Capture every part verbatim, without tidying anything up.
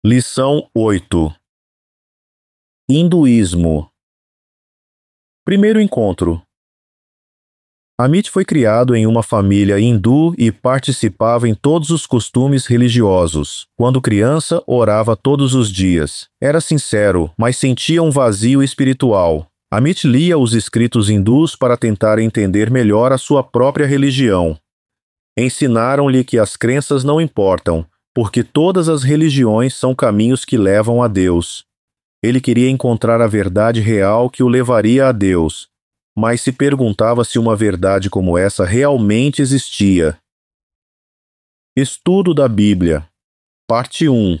Lição oito. Hinduísmo. Primeiro encontro. Amit foi criado em uma família hindu e participava em todos os costumes religiosos. Quando criança, orava todos os dias. Era sincero, mas sentia um vazio espiritual. Amit lia os escritos hindus para tentar entender melhor a sua própria religião. Ensinaram-lhe que as crenças não importam, porque todas as religiões são caminhos que levam a Deus. Ele queria encontrar a verdade real que o levaria a Deus, mas se perguntava se uma verdade como essa realmente existia. Estudo da Bíblia. Parte um.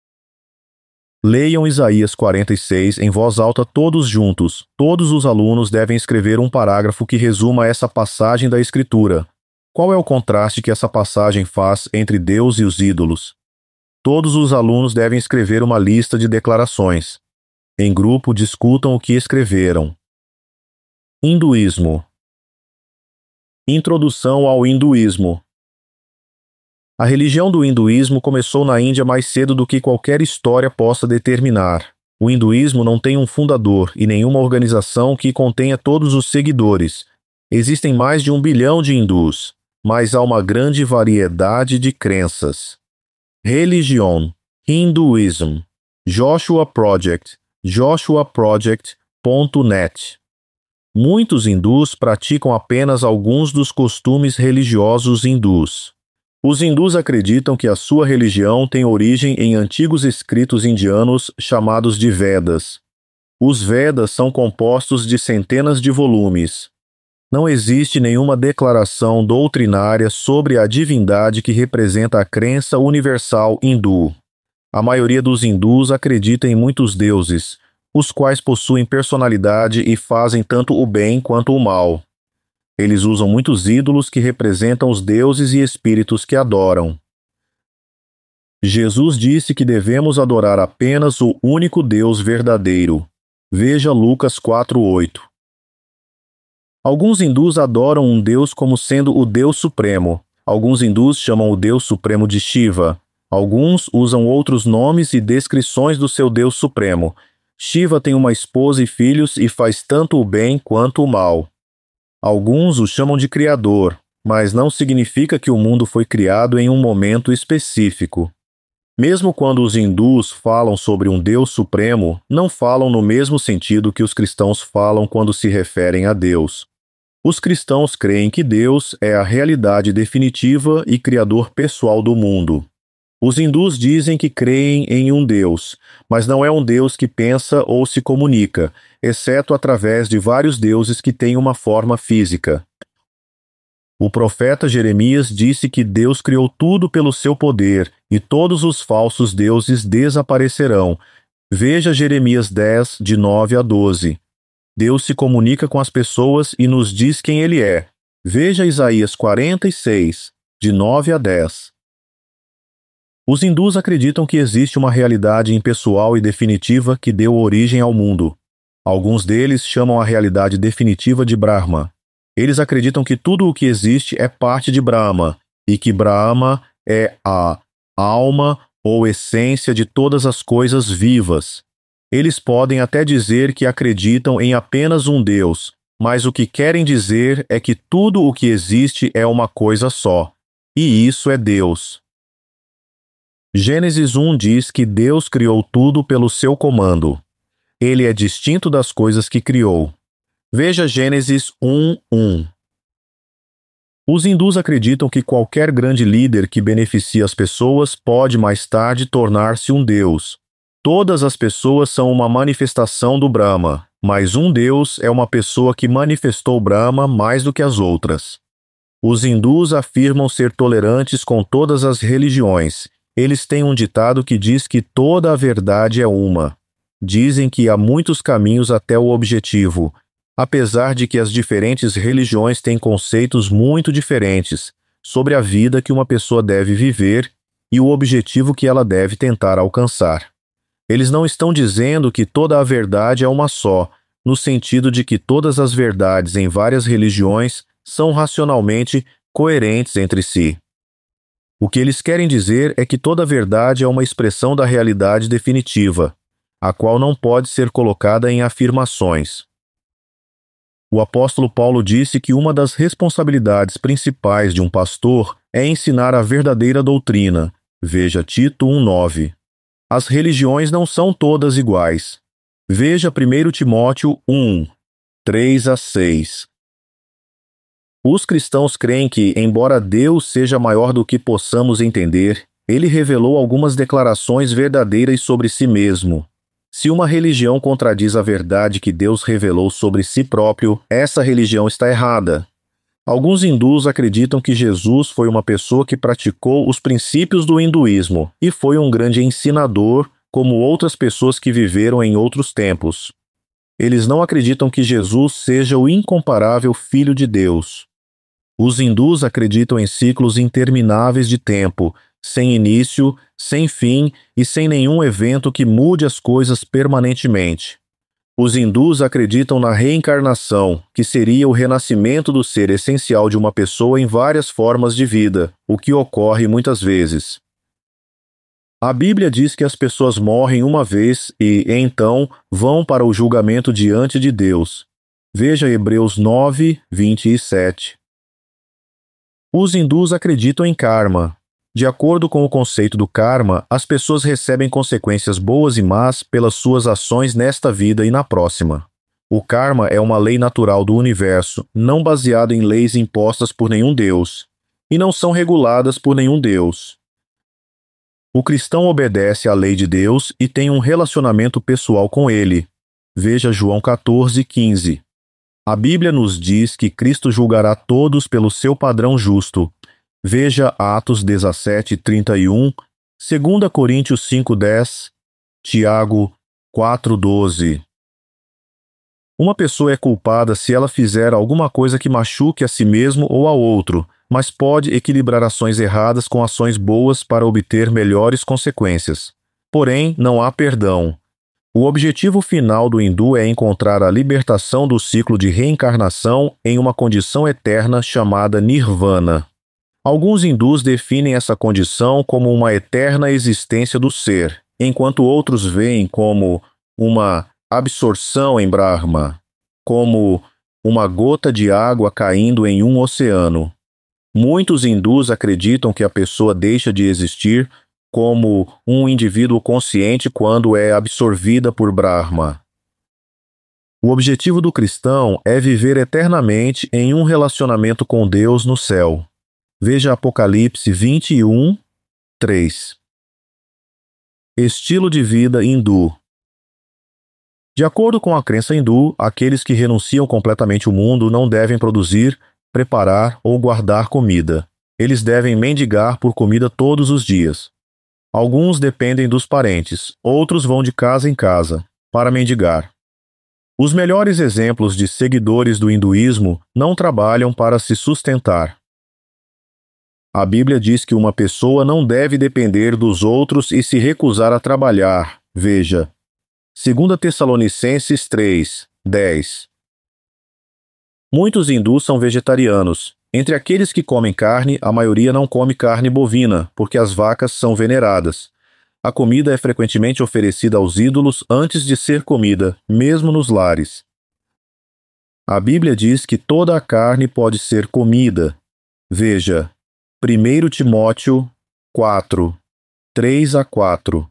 Leiam Isaías quarenta e seis em voz alta todos juntos. Todos os alunos devem escrever um parágrafo que resuma essa passagem da Escritura. Qual é o contraste que essa passagem faz entre Deus e os ídolos? Todos os alunos devem escrever uma lista de declarações. Em grupo, discutam o que escreveram. Hinduísmo. Introdução ao hinduísmo. A religião do hinduísmo começou na Índia mais cedo do que qualquer história possa determinar. O hinduísmo não tem um fundador e nenhuma organização que contenha todos os seguidores. Existem mais de um bilhão de hindus, mas há uma grande variedade de crenças. Religião. Hinduism. Joshua Project. joshua project ponto net. Muitos hindus praticam apenas alguns dos costumes religiosos hindus. Os hindus acreditam que a sua religião tem origem em antigos escritos indianos chamados de Vedas. Os Vedas são compostos de centenas de volumes. Não existe nenhuma declaração doutrinária sobre a divindade que representa a crença universal hindu. A maioria dos hindus acredita em muitos deuses, os quais possuem personalidade e fazem tanto o bem quanto o mal. Eles usam muitos ídolos que representam os deuses e espíritos que adoram. Jesus disse que devemos adorar apenas o único Deus verdadeiro. Veja Lucas quatro, oito. Alguns hindus adoram um Deus como sendo o Deus Supremo. Alguns hindus chamam o Deus Supremo de Shiva. Alguns usam outros nomes e descrições do seu Deus Supremo. Shiva tem uma esposa e filhos e faz tanto o bem quanto o mal. Alguns o chamam de Criador, mas não significa que o mundo foi criado em um momento específico. Mesmo quando os hindus falam sobre um Deus Supremo, não falam no mesmo sentido que os cristãos falam quando se referem a Deus. Os cristãos creem que Deus é a realidade definitiva e criador pessoal do mundo. Os hindus dizem que creem em um Deus, mas não é um Deus que pensa ou se comunica, exceto através de vários deuses que têm uma forma física. O profeta Jeremias disse que Deus criou tudo pelo seu poder e todos os falsos deuses desaparecerão. Veja Jeremias dez, de nove a doze. Deus se comunica com as pessoas e nos diz quem Ele é. Veja Isaías quarenta e seis, de nove a dez. Os hindus acreditam que existe uma realidade impessoal e definitiva que deu origem ao mundo. Alguns deles chamam a realidade definitiva de Brahma. Eles acreditam que tudo o que existe é parte de Brahma, e que Brahma é a alma ou essência de todas as coisas vivas. Eles podem até dizer que acreditam em apenas um Deus, mas o que querem dizer é que tudo o que existe é uma coisa só, e isso é Deus. Gênesis um diz que Deus criou tudo pelo seu comando. Ele é distinto das coisas que criou. Veja Gênesis um, um. Os hindus acreditam que qualquer grande líder que beneficia as pessoas pode mais tarde tornar-se um Deus. Todas as pessoas são uma manifestação do Brahma, mas um Deus é uma pessoa que manifestou Brahma mais do que as outras. Os hindus afirmam ser tolerantes com todas as religiões. Eles têm um ditado que diz que toda a verdade é uma. Dizem que há muitos caminhos até o objetivo, apesar de que as diferentes religiões têm conceitos muito diferentes sobre a vida que uma pessoa deve viver e o objetivo que ela deve tentar alcançar. Eles não estão dizendo que toda a verdade é uma só, no sentido de que todas as verdades em várias religiões são racionalmente coerentes entre si. O que eles querem dizer é que toda verdade é uma expressão da realidade definitiva, a qual não pode ser colocada em afirmações. O apóstolo Paulo disse que uma das responsabilidades principais de um pastor é ensinar a verdadeira doutrina. Veja Tito um nove. As religiões não são todas iguais. Veja primeiro Timóteo um, três a seis. Os cristãos creem que, embora Deus seja maior do que possamos entender, ele revelou algumas declarações verdadeiras sobre si mesmo. Se uma religião contradiz a verdade que Deus revelou sobre si próprio, essa religião está errada. Alguns hindus acreditam que Jesus foi uma pessoa que praticou os princípios do hinduísmo e foi um grande ensinador, como outras pessoas que viveram em outros tempos. Eles não acreditam que Jesus seja o incomparável Filho de Deus. Os hindus acreditam em ciclos intermináveis de tempo, sem início, sem fim e sem nenhum evento que mude as coisas permanentemente. Os hindus acreditam na reencarnação, que seria o renascimento do ser essencial de uma pessoa em várias formas de vida, o que ocorre muitas vezes. A Bíblia diz que as pessoas morrem uma vez e, então, vão para o julgamento diante de Deus. Veja Hebreus nove, vinte e sete. Os hindus acreditam em karma. De acordo com o conceito do karma, as pessoas recebem consequências boas e más pelas suas ações nesta vida e na próxima. O karma é uma lei natural do universo, não baseada em leis impostas por nenhum Deus, e não são reguladas por nenhum Deus. O cristão obedece à lei de Deus e tem um relacionamento pessoal com ele. Veja João quatorze, quinze. A Bíblia nos diz que Cristo julgará todos pelo seu padrão justo. Veja Atos dezessete, trinta e um, dois Coríntios cinco, dez, Tiago quatro, doze. Uma pessoa é culpada se ela fizer alguma coisa que machuque a si mesmo ou a outro, mas pode equilibrar ações erradas com ações boas para obter melhores consequências. Porém, não há perdão. O objetivo final do hindu é encontrar a libertação do ciclo de reencarnação em uma condição eterna chamada nirvana. Alguns hindus definem essa condição como uma eterna existência do ser, enquanto outros veem como uma absorção em Brahma, como uma gota de água caindo em um oceano. Muitos hindus acreditam que a pessoa deixa de existir como um indivíduo consciente quando é absorvida por Brahma. O objetivo do cristão é viver eternamente em um relacionamento com Deus no céu. Veja Apocalipse vinte e um, três. Estilo de vida hindu. De acordo com a crença hindu, aqueles que renunciam completamente ao mundo não devem produzir, preparar ou guardar comida. Eles devem mendigar por comida todos os dias. Alguns dependem dos parentes, outros vão de casa em casa para mendigar. Os melhores exemplos de seguidores do hinduísmo não trabalham para se sustentar. A Bíblia diz que uma pessoa não deve depender dos outros e se recusar a trabalhar. Veja, dois Tessalonicenses três, dez. Muitos hindus são vegetarianos. Entre aqueles que comem carne, a maioria não come carne bovina, porque as vacas são veneradas. A comida é frequentemente oferecida aos ídolos antes de ser comida, mesmo nos lares. A Bíblia diz que toda a carne pode ser comida. Veja, primeiro Timóteo quatro, três a quatro.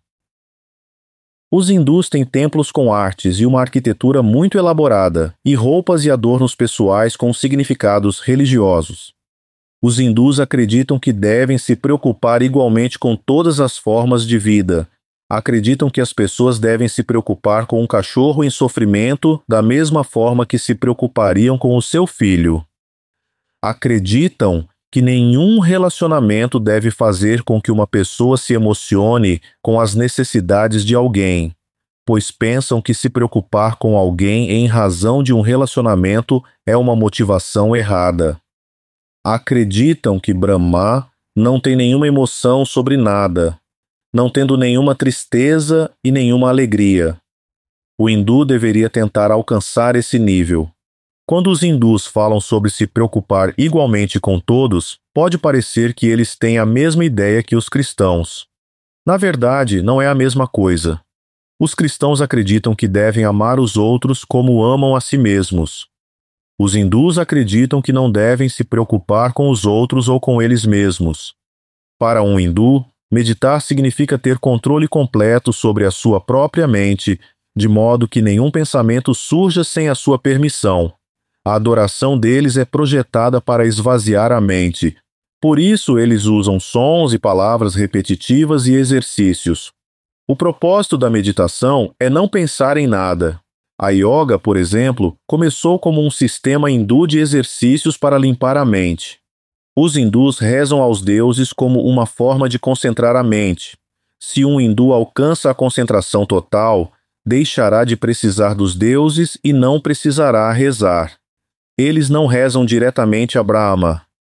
Os hindus têm templos com artes e uma arquitetura muito elaborada, e roupas e adornos pessoais com significados religiosos. Os hindus acreditam que devem se preocupar igualmente com todas as formas de vida. Acreditam que as pessoas devem se preocupar com um cachorro em sofrimento da mesma forma que se preocupariam com o seu filho. Acreditam que nenhum relacionamento deve fazer com que uma pessoa se emocione com as necessidades de alguém, pois pensam que se preocupar com alguém em razão de um relacionamento é uma motivação errada. Acreditam que Brahma não tem nenhuma emoção sobre nada, não tendo nenhuma tristeza e nenhuma alegria. O hindu deveria tentar alcançar esse nível. Quando os hindus falam sobre se preocupar igualmente com todos, pode parecer que eles têm a mesma ideia que os cristãos. Na verdade, não é a mesma coisa. Os cristãos acreditam que devem amar os outros como amam a si mesmos. Os hindus acreditam que não devem se preocupar com os outros ou com eles mesmos. Para um hindu, meditar significa ter controle completo sobre a sua própria mente, de modo que nenhum pensamento surja sem a sua permissão. A adoração deles é projetada para esvaziar a mente. Por isso, eles usam sons e palavras repetitivas e exercícios. O propósito da meditação é não pensar em nada. A yoga, por exemplo, começou como um sistema hindu de exercícios para limpar a mente. Os hindus rezam aos deuses como uma forma de concentrar a mente. Se um hindu alcança a concentração total, deixará de precisar dos deuses e não precisará rezar. Eles não rezam diretamente a Brahma.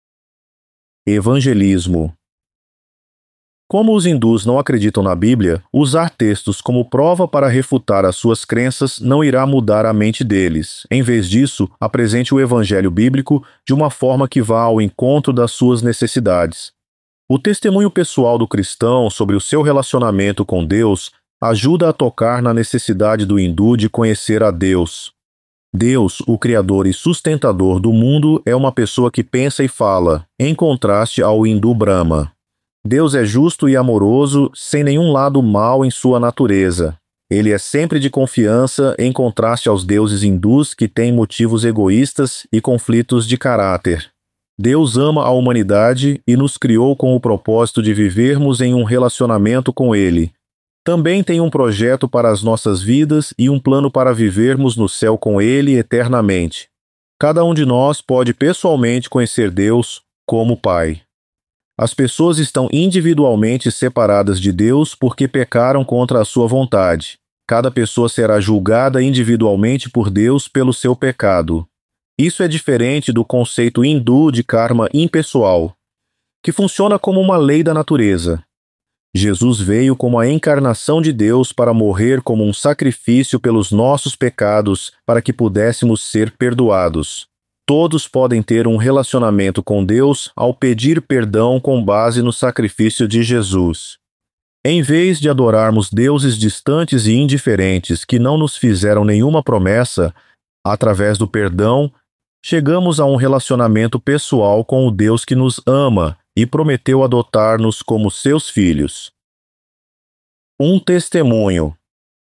Evangelismo. Como os hindus não acreditam na Bíblia, usar textos como prova para refutar as suas crenças não irá mudar a mente deles. Em vez disso, apresente o evangelho bíblico de uma forma que vá ao encontro das suas necessidades. O testemunho pessoal do cristão sobre o seu relacionamento com Deus ajuda a tocar na necessidade do hindu de conhecer a Deus. Deus, o Criador e sustentador do mundo, é uma pessoa que pensa e fala, em contraste ao hindu Brahma. Deus é justo e amoroso, sem nenhum lado mau em sua natureza. Ele é sempre de confiança, em contraste aos deuses hindus que têm motivos egoístas e conflitos de caráter. Deus ama a humanidade e nos criou com o propósito de vivermos em um relacionamento com Ele. Também tem um projeto para as nossas vidas e um plano para vivermos no céu com Ele eternamente. Cada um de nós pode pessoalmente conhecer Deus como Pai. As pessoas estão individualmente separadas de Deus porque pecaram contra a sua vontade. Cada pessoa será julgada individualmente por Deus pelo seu pecado. Isso é diferente do conceito hindu de karma impessoal, que funciona como uma lei da natureza. Jesus veio como a encarnação de Deus para morrer como um sacrifício pelos nossos pecados, para que pudéssemos ser perdoados. Todos podem ter um relacionamento com Deus ao pedir perdão com base no sacrifício de Jesus. Em vez de adorarmos deuses distantes e indiferentes que não nos fizeram nenhuma promessa, através do perdão, chegamos a um relacionamento pessoal com o Deus que nos ama e prometeu adotar-nos como seus filhos. Um testemunho.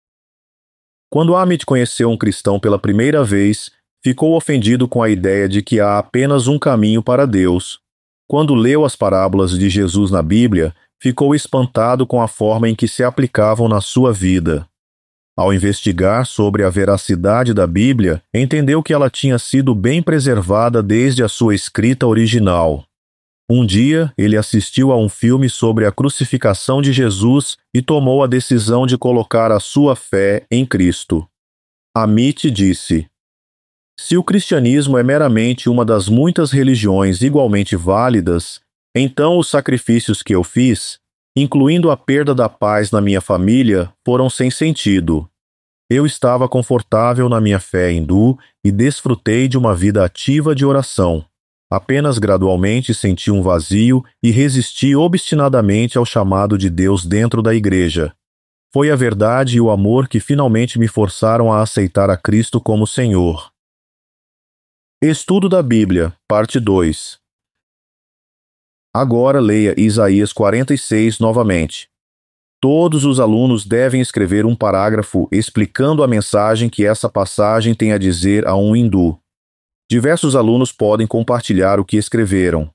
Quando Amit conheceu um cristão pela primeira vez, ficou ofendido com a ideia de que há apenas um caminho para Deus. Quando leu as parábolas de Jesus na Bíblia, ficou espantado com a forma em que se aplicavam na sua vida. Ao investigar sobre a veracidade da Bíblia, entendeu que ela tinha sido bem preservada desde a sua escrita original. Um dia, ele assistiu a um filme sobre a crucificação de Jesus e tomou a decisão de colocar a sua fé em Cristo. Amit disse: "Se o cristianismo é meramente uma das muitas religiões igualmente válidas, então os sacrifícios que eu fiz, incluindo a perda da paz na minha família, foram sem sentido. Eu estava confortável na minha fé hindu e desfrutei de uma vida ativa de oração. Apenas gradualmente senti um vazio e resisti obstinadamente ao chamado de Deus dentro da igreja. Foi a verdade e o amor que finalmente me forçaram a aceitar a Cristo como Senhor." Estudo da Bíblia, parte dois. Agora leia Isaías quarenta e seis novamente. Todos os alunos devem escrever um parágrafo explicando a mensagem que essa passagem tem a dizer a um hindu. Diversos alunos podem compartilhar o que escreveram.